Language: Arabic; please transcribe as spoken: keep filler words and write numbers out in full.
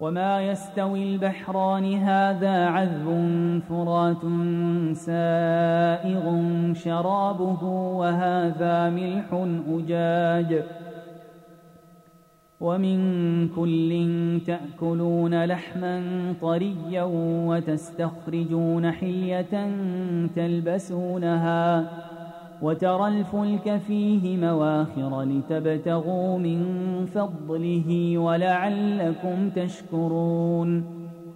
وما يستوي البحران هذا عذب فرات سائغ شرابه وهذا ملح أجاج ومن كل تأكلون لحما طريا وتستخرجون حلية تلبسونها وترى الفلك فيه مواخر لتبتغوا من فضله ولعلكم تشكرون